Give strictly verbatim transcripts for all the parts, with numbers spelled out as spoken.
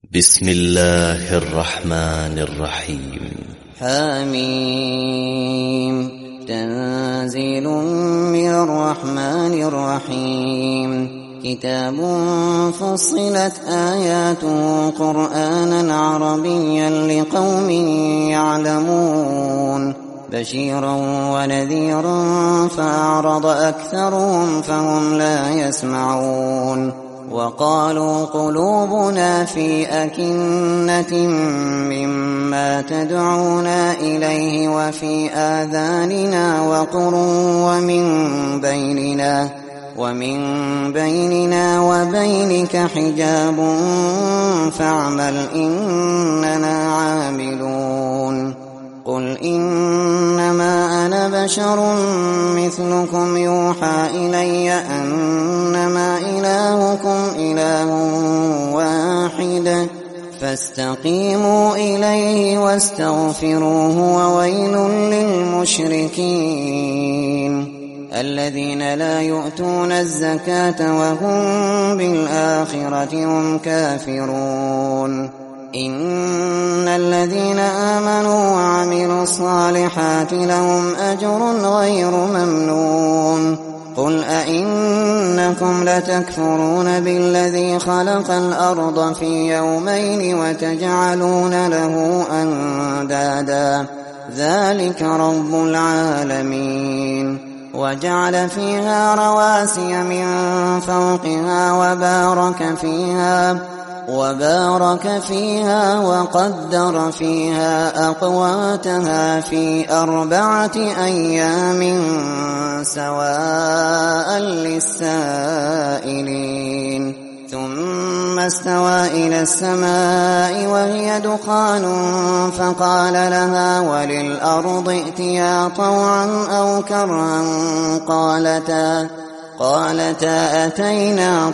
بسم الله الرحمن الرحيم. حميم. تنزيل من الرحمن الرحيم. كتاب فصلت آياته قرآنا عربيا لقوم يعلمون بشيرا ونذيرا فأعرض أكثرهم فهم لا يسمعون. وقالوا قلوبنا في أكنة مما تدعونا إليه وفي آذاننا وقر ومن بيننا ومن بيننا وبينك حجاب فاعمل إننا عاملون. قل إنما أنا بشر مثلكم يوحى إلي أنما إلهكم إله واحد فاستقيموا إليه واستغفروه وويل للمشركين الذين لا يؤتون الزكاة وهم بالآخرة هم كافرون. إن الذين آمنوا وعملوا الصالحات لهم أجر غير ممنون. قل أئنكم لتكفرون بالذي خلق الأرض في يومين وتجعلون له أندادا ذلك رب العالمين. وجعل فيها رواسي من فوقها وبارك فيها وبارك فيها وقدر فيها أقواتها في أربعة أيام سواء للسائلين. ثم استوى إلى السماء وهي دخان فقال لها وللأرض ائتيا طوعا أو كرها قالتا قالتا أتينا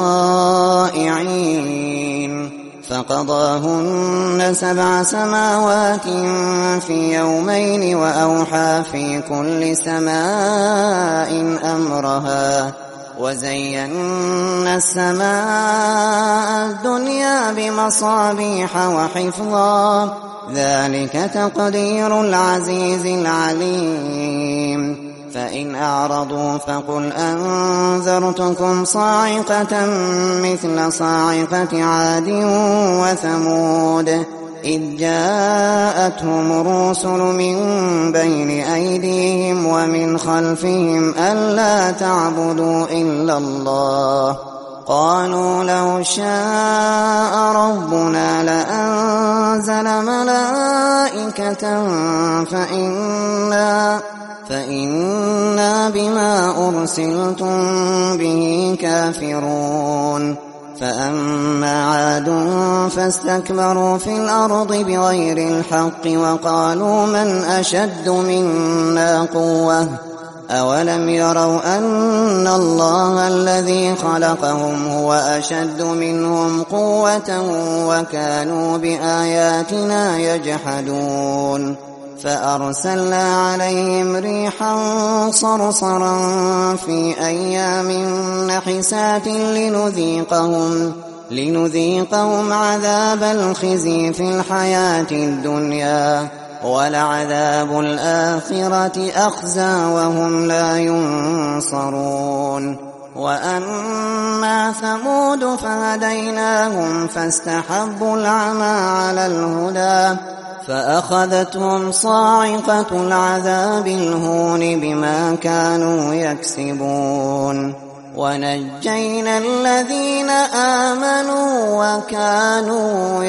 طائعين. فقضاهن سبع سماوات في يومين وأوحى في كل سماء أمرها وزينا السماء الدنيا بمصابيح وحفظا ذلك تقدير العزيز العليم. فإن أعرضوا فقل أنذرتكم صاعقة مثل صاعقة عاد وثمود إذ جاءتهم الرسل من بين أيديهم ومن خلفهم ألا تعبدوا إلا الله قالوا لو شاء ربنا لأنزل ملائكة فإنا فإنا بما أرسلتم به كافرون. فأما عاد فاستكبروا في الأرض بغير الحق وقالوا من أشد منا قوة أولم يروا أن الله الذي خلقهم هو أشد منهم قوة وكانوا بآياتنا يجحدون. فأرسلنا عليهم ريحا صرصرا في أيام نحسات لنذيقهم, لنذيقهم عذاب الخزي في الحياة الدنيا ولعذاب الآخرة أخزى وهم لا ينصرون. وأما ثمود فهديناهم فاستحبوا العمى على الهدى فأخذتهم صاعقة العذاب الهون بما كانوا يكسبون. ونجينا الذين آمنوا وكانوا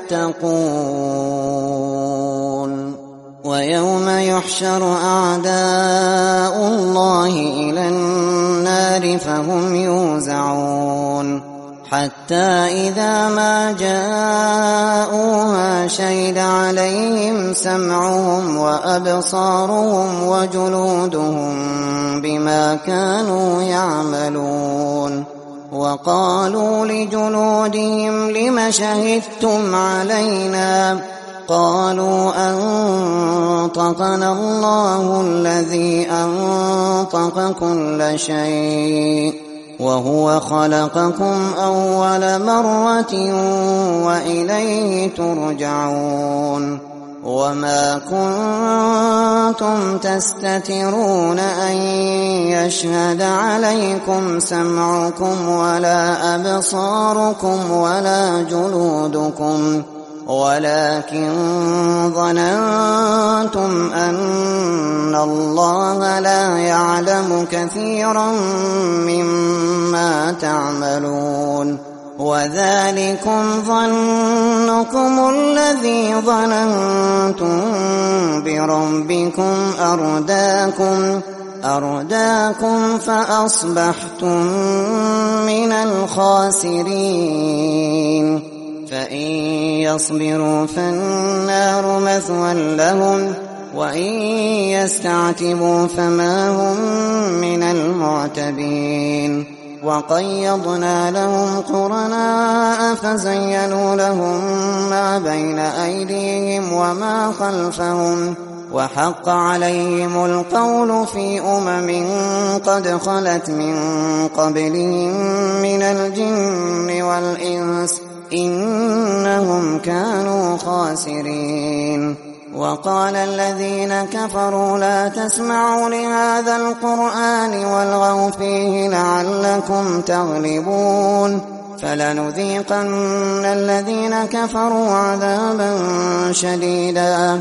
يتقون. ويوم يحشر أعداء الله إلى النار فهم يوزعون حتى إذا ما جاءوها شهد عليهم سمعهم وأبصارهم وجلودهم بما كانوا يعملون. وقالوا لجلودهم لم شهدتم علينا قالوا أنطقنا الله الذي أنطق كل شيء وهو خلقكم أول مرة وإليه ترجعون وما كنتم تستترون أن يشهد عليكم سمعكم ولا أبصاركم ولا جلودكم ولكن ظننتم أن الله لا يعلم كثيرا مما تعملون وذلكم ظنكم الذي ظننتم بربكم أرداكم أرداكم فأصبحتم من الخاسرين فإن يصبروا فالنار مثوى لهم وإن يستعتبوا فما هم من المعتبين وقيضنا لهم قرناء فزينوا لهم ما بين أيديهم وما خلفهم وحق عليهم القول في أمم قد خلت من قبلهم من الجن والإنس إنهم كانوا خاسرين وقال الذين كفروا لا تسمعوا لهذا القرآن والغوا فيه لعلكم تغلبون فلنذيقن الذين كفروا عذابا شديدا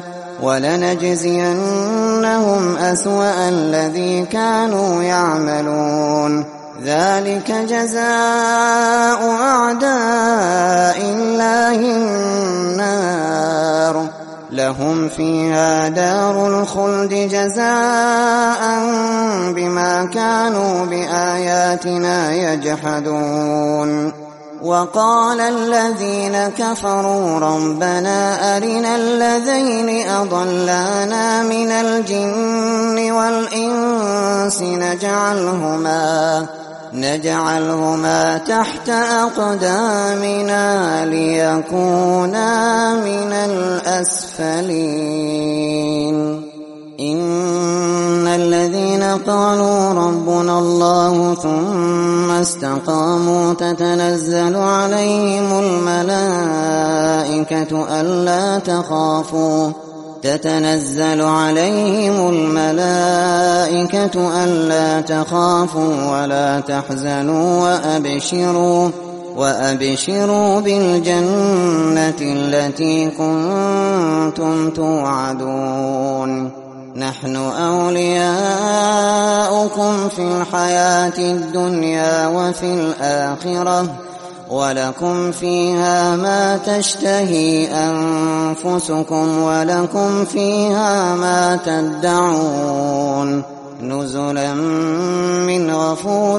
ولنجزينهم أسوأ الذي كانوا يعملون ذلك جزاء أعداء الله النار لهم فيها دار الخلد جزاء بما كانوا بآياتنا يجحدون وقال الذين كفروا ربنا أرنا الذين أضلانا من الجن والإنس نجعلهما نجعلهما تحت أقدامنا ليكونا من الأسفلين إن الذين قالوا ربنا الله ثم استقاموا تتنزل عليهم الملائكة ألا تخافوا تتنزل عليهم الملائكة ألا تخافوا ولا تحزنوا وأبشروا وأبشروا بالجنة التي كنتم توعدون نحن أولياؤكم في الحياة الدنيا وفي الآخرة ولكم فيها ما تشتهي أنفسكم ولكم فيها ما تدعون نزلا من غفور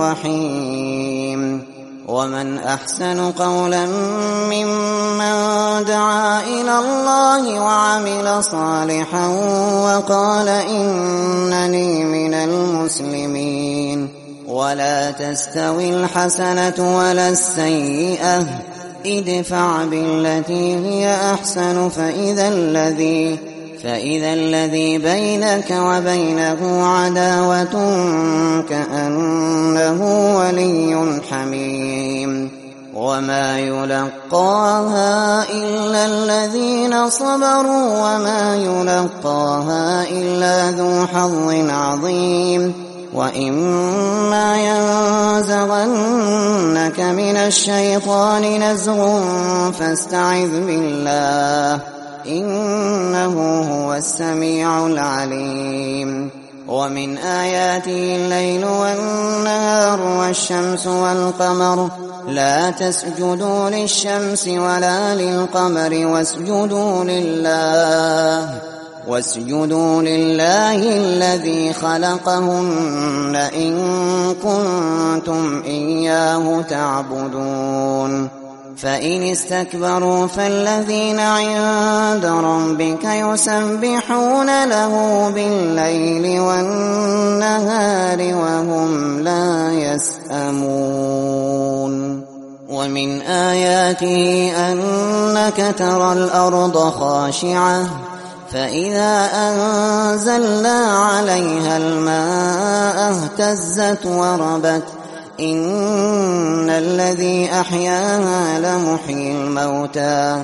رحيم ومن أحسن قولا ممن دعا إلى الله وعمل صالحا وقال إنني من المسلمين ولا تستوي الحسنة ولا السيئة ادفع بالتي هي أحسن فإذا الذي فإذا الذي بينك وبينه عداوة كأنه ولي حميم وما يلقاها إلا الذين صبروا وما يلقاها إلا ذو حظ عظيم وإما ينزغنك من الشيطان نزغ فاستعذ بالله إنه هو السميع العليم ومن آياته الليل والنهار والشمس والقمر لا تسجدوا للشمس ولا للقمر واسجدوا لله واسجدوا لله الذي خلقهن إن كنتم إياه تعبدون فإن استكبروا فالذين عند ربك يسبحون له بالليل والنهار وهم لا يسأمون ومن آياته أنك ترى الأرض خاشعة فإذا أنزلنا عليها الماء اهتزت وربت إن الذي أحياها لمحيي الموتى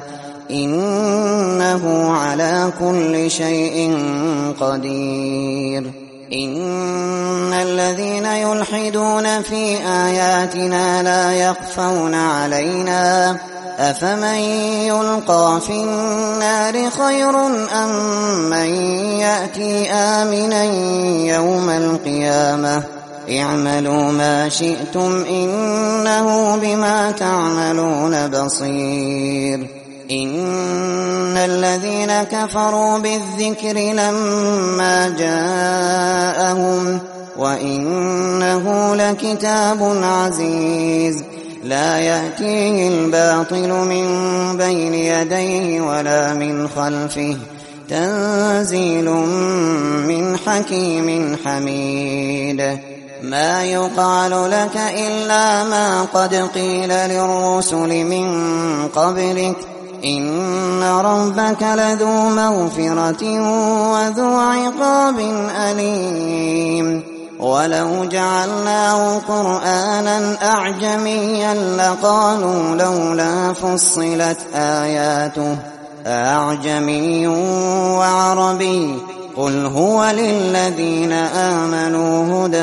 إنه على كل شيء قدير إن الذين يلحدون في آياتنا لا يخفون علينا أفمن يلقى في النار خير أم من يأتي آمنا يوم القيامة اعملوا ما شئتم إنه بما تعملون بصير إن الذين كفروا بالذكر لما جاءهم وإنه لكتاب عزيز لا يأتيه الباطل من بين يديه ولا من خلفه تنزيل من حكيم حميد ما يقال لك إلا ما قد قيل للرسل من قبلك إن ربك لذو مغفرة وذو عقاب أليم ولو جعلناه قرآنا أعجميا لقالوا لولا فصلت آياته أعجمي وعربي قل هو للذين آمنوا هدى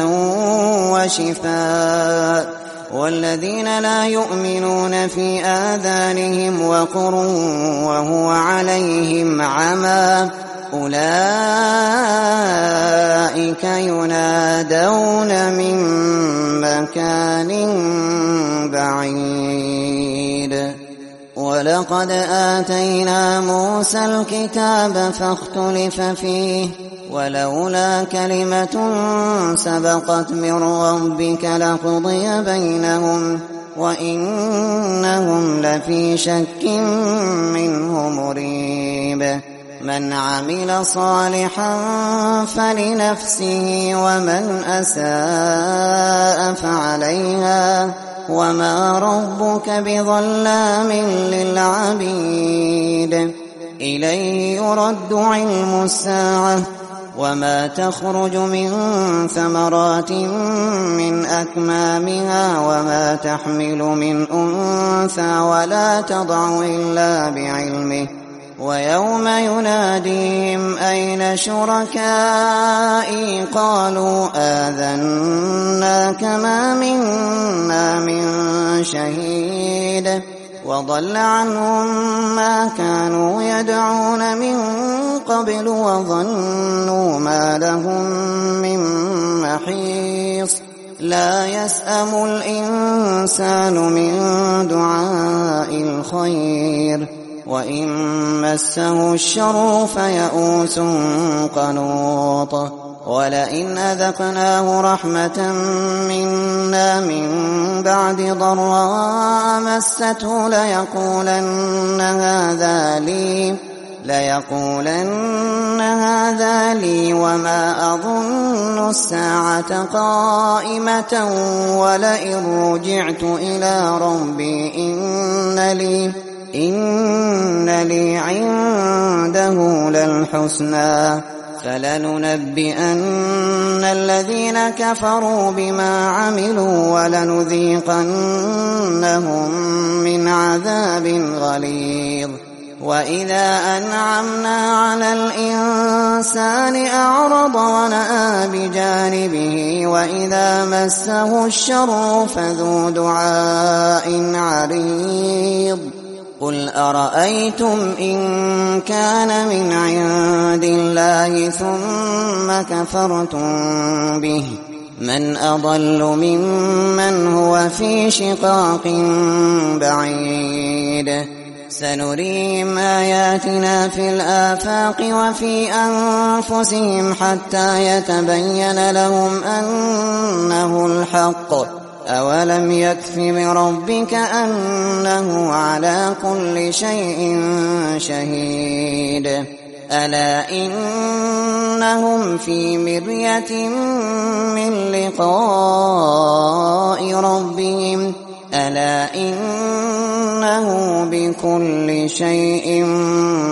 وشفاء والذين لا يؤمنون في آذانهم وقر وهو عليهم عمى أولئك ينادون من مكان بعيد ولقد آتينا موسى الكتاب فاختلف فيه ولولا كلمة سبقت من ربك لقضي بينهم وإنهم لفي شك منه مريب من عمل صالحا فلنفسه ومن أساء فعليها وما ربك بظلام للعبيد إليه يرد علم الساعة وما تخرج من ثمرات من أكمامها وما تحمل من أنثى ولا تضع إلا بعلمه ويوم يناديهم أين شركائي قالوا آذناك ما منا من شهيد وضل عنهم ما كانوا يدعون من قبل وظنوا ما لهم من محيص لا يسأم الإنسان من دعاء الخير وإن مسه الشر فيئوس قنوط ولئن أذقناه رحمة منا من بعد ضراء مسته ليقولن هذا لي ليقولن هذا لي وما أظن الساعة قائمة ولئن رجعت إلى ربي إن لي إن لي عنده للحسنى فلننبئن الذين كفروا بما عملوا ولنذيقنهم من عذاب غليظ وإذا أنعمنا على الإنسان أعرض ونأى بجانبه وإذا مسه الشر فذو دعاء عريض قل أرأيتم إن كان من عند الله ثم كفرتم به من أضل ممن هو في شقاق بعيد سنريهم آياتنا في الآفاق وفي أنفسهم حتى يتبين لهم أنه الحق أولم يكف بربك أنه على كل شيء شهيد ألا إنهم في مرية من لقاء ربهم ألا إنه بكل شيء